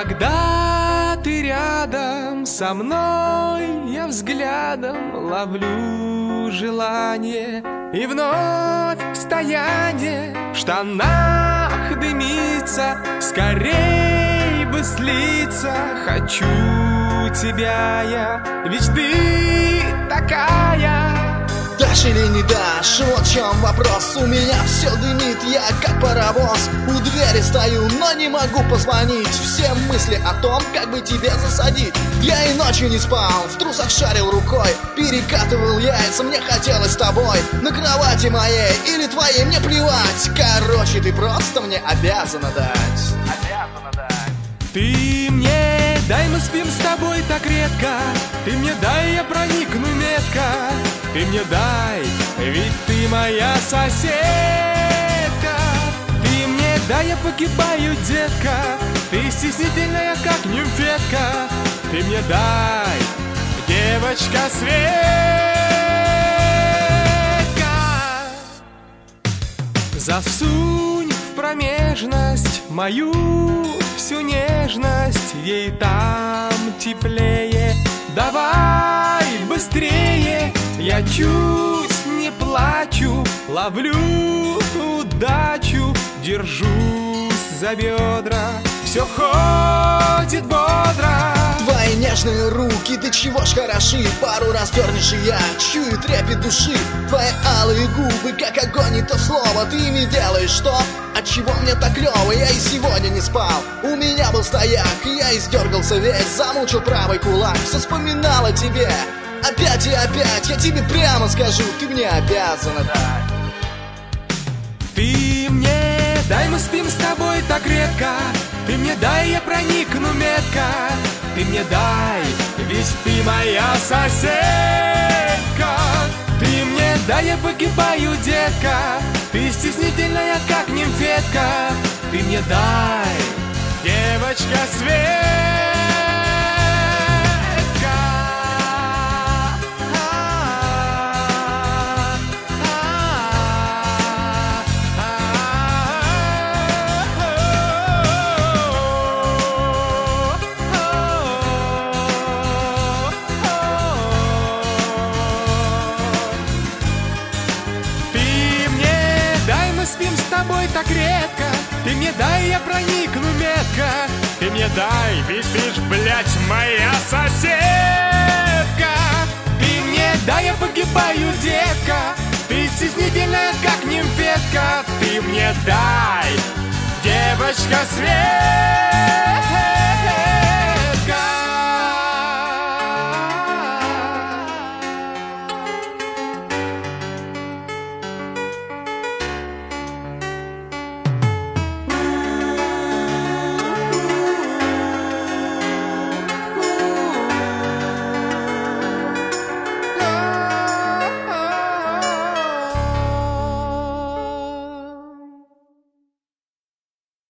Когда ты рядом со мной, я взглядом ловлю желание, и вновь стояние в штанах дымится. Скорей бы слиться хочу тебя я, ведь ты такая. Дашь или не дашь, вот в чем вопрос. У меня все дымит, я как паровоз. У двери стою, но не могу позвонить. Все мысли о том, как бы тебе засадить. Я и ночью не спал, в трусах шарил рукой, перекатывал яйца, мне хотелось с тобой. На кровати моей или твоей, мне плевать. Короче, ты просто мне обязана дать. Ты мне дай, мы спим с тобой так редко. Ты мне дай, я проникну метко. Ты мне дай, ведь ты моя соседка. Ты мне дай, я погибаю, детка. Ты стеснительная, как нимфетка. Ты мне дай, девочка Светка. Засунь в промежность мою всю нежность, ей там теплее. Давай быстрее, я чуть не плачу, ловлю удачу, держусь за бедра, все ходит бодро. Твои нежные руки, ты чего ж хороши. Пару раз дернешь, и я чую трепет души. Твои алые губы, как огонь, и то слово. Ты ими делаешь то, отчего мне так клево. Я и сегодня не спал, у меня был стояк, и я издергался весь, замучил правый кулак. Все вспоминал о тебе, опять и опять. Я тебе прямо скажу, ты мне обязана дать. Ты мне дай, мы спим с тобой так редко. Ты мне дай, я проникну метко. Ты мне дай, ведь ты моя соседка. Ты мне дай, я погибаю, детка. Ты стеснительная, как нимфетка. Ты мне дай, девочка Светка. Спим с тобой так редко. Ты мне дай, я проникну метко. Ты мне дай, ведь ты ж, блядь, моя соседка. Ты мне дай, я погибаю, детка. Ты стеснительная, как нимфетка. Ты мне дай, девочка Свет.